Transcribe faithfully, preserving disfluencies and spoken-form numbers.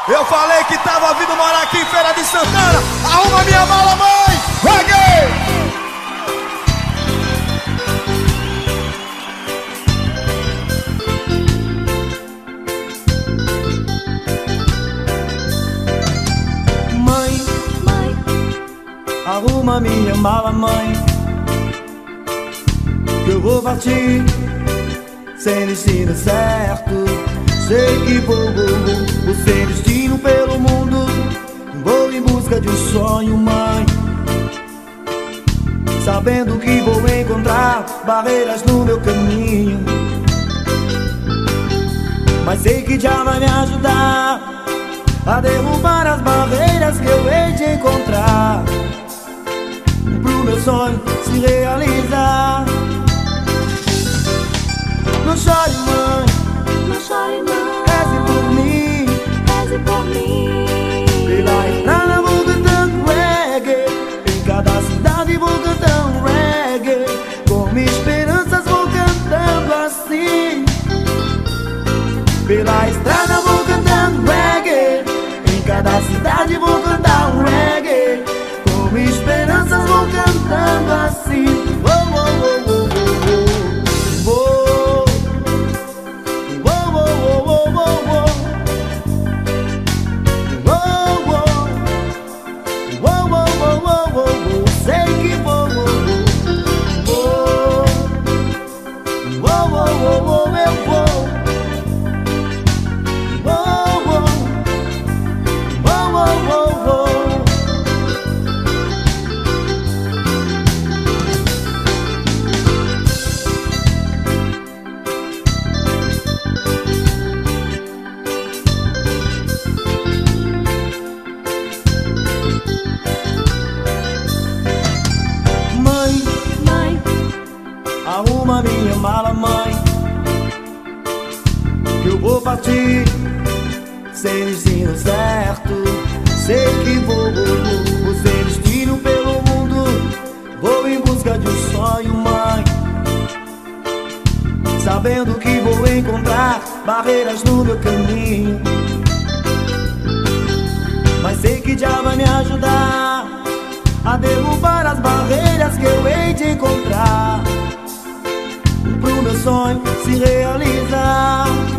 Eu falei que tava vindo morar aqui em Feira de Santana. Arruma minha mala, mãe! Reggae! Mãe, mãe, arruma minha mala, mãe, que eu vou partir sem destino certo. Sei que vou, vou, vou, vou sem destino pelo mundo. Vou em busca de um sonho, mãe, sabendo que vou encontrar barreiras no meu caminho. Mas sei que já vai me ajudar a derrubar as barreiras que eu hei de encontrar, pro meu sonho se realizar. Não chore, mãe, não chore, mãe, reze por mim, reze por mim. Pela estrada vou cantando reggae, em cada cidade vou cantando reggae, com minhas esperanças vou cantando assim. Pela estrada vou cantando reggae, em cada cidade vou cantar um reggae, com minhas esperanças vou cantando assim. Oh, oh, oh, oh, oh, oh. Arruma minha mala, mãe, que eu vou partir sem destino certo. Sei que vou, vou, vou, vou sem destino pelo mundo. Vou em busca de um sonho, mãe, sabendo que vou encontrar barreiras no meu caminho. Mas sei que já vai me ajudar a derrubar as barreiras que eu hei de encontrar, pro meu sonho se realizar.